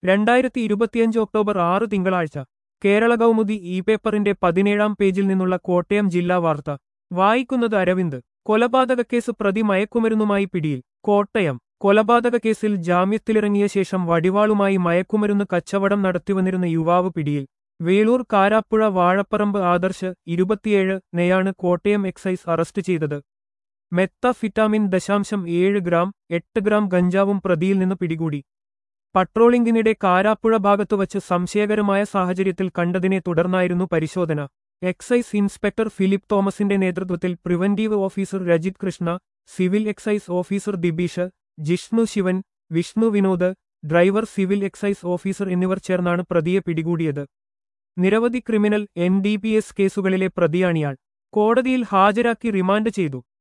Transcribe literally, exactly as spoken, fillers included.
രണ്ടായിരത്തി ഇരുപത്തിയഞ്ച് ഒക്ടോബർ ആറ് തിങ്കളാഴ്ച കേരള കൗമുദി ഇ പേപ്പറിന്റെ പതിനേഴാം പേജിൽ നിന്നുള്ള കോട്ടയം ജില്ലാ വാർത്ത വായിക്കുന്നത് അരവിന്ദ്. കൊലപാതകക്കേസ് പ്രതി മയക്കുമരുന്നുമായി പിടിയിൽ. കോട്ടയം കൊലപാതക കേസിൽ ജാമ്യത്തിലിറങ്ങിയ ശേഷം വടിവാളുമായി മയക്കുമരുന്ന് കച്ചവടം നടത്തിവന്നിരുന്ന യുവാവ് പിടിയിൽ. വേളൂർ കാരാപ്പുഴ വാഴപ്പറമ്പ് ആദർശ് ഇരുപത്തിയേഴ് നെയാണ് കോട്ടയം എക്സൈസ് അറസ്റ്റ് ചെയ്തത്. മെത്തഫിറ്റാമിൻ ദശാംശം ഏഴ് ഗ്രാം എട്ട് ഗ്രാം ഗഞ്ചാവും പ്രതിയിൽ നിന്ന് പിടികൂടി. പട്രോളിംഗിനിടെ കാരാപ്പുഴ ഭാഗത്തുവച്ച് സംശയകരമായ സാഹചര്യത്തിൽ കണ്ടതിനെ തുടർന്നായിരുന്നു പരിശോധന. എക്സൈസ് ഇൻസ്പെക്ടർ ഫിലിപ്പ് തോമസിന്റെ നേതൃത്വത്തിൽ preventive officer Rajith Krishna, civil excise officer Dibeesh, Jishnu Shivan, Vishnu Vinod, driver civil excise officer എന്നിവർ ചേർന്നാണ് പ്രതിയെ പിടികൂടിയത്. നിരവധി criminal N D P S കേസുകളിലെ പ്രതിയാണിയാൾ. കോടതിയിൽ ഹാജരാക്കി റിമാൻഡ് ചെയ്തു.